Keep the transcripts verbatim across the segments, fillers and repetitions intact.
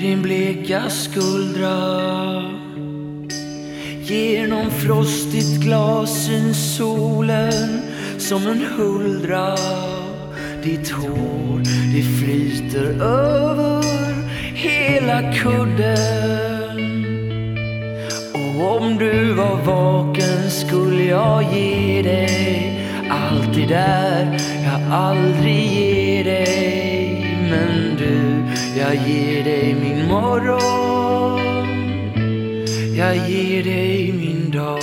din bleka skuldra. Genom frostigt glas syns solen som en huldra. Ditt hår, det flyter över hela kudden. Och om du var vaken skulle jag ge dig allt det där jag aldrig ger dig. Men du, jag ger dig min morgon, jag ger dig min dag.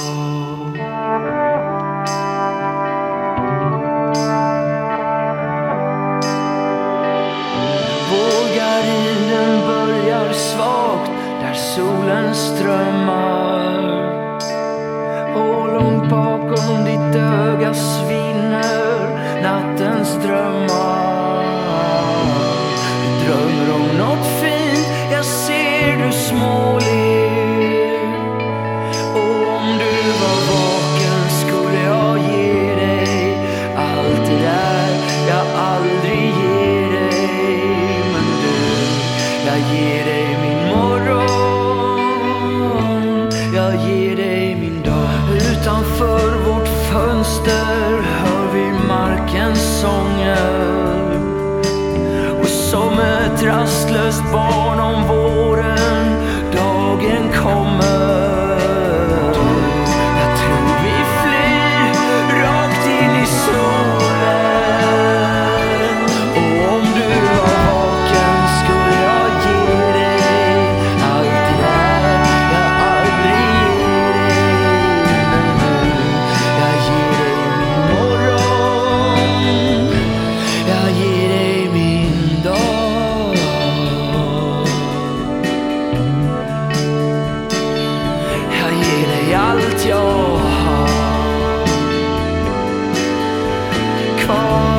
Vårgardinen börjar svagt där solen strömmar. Och långt bakom ditt öga svinner nattens drömmar. Du drömmer om något fint, jag ser du småler. Och om du var vaken skulle jag ge dig allt det där jag aldrig ger dig. Men du, jag ger dig min morgon, jag ger dig min dag. Utanför vårt fönster hör vi markens sånger. Och som ett rastlöst barn om våren dagen kommer. Jag tror vi flyr rakt in i solen. Och om du var vaken skulle jag ge dig allt det där jag aldrig ger dig. Men nu, jag ger dig min morgon, jag ger dig min dag. Jag ger dig allt jag har kvar.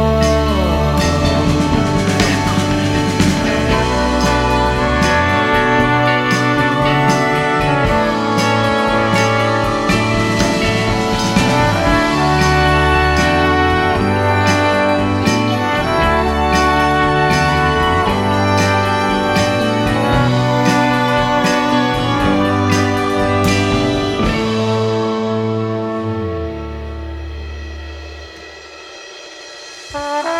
Bye.